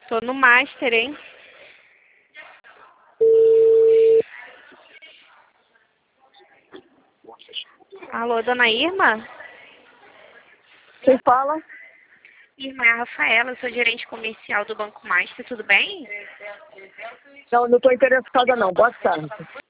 Tô no Master, hein? Alô, dona Irma? Quem fala? Irma, é a Rafaela, eu sou gerente comercial do Banco Master, tudo bem? Não estou interessada não. Boa tarde.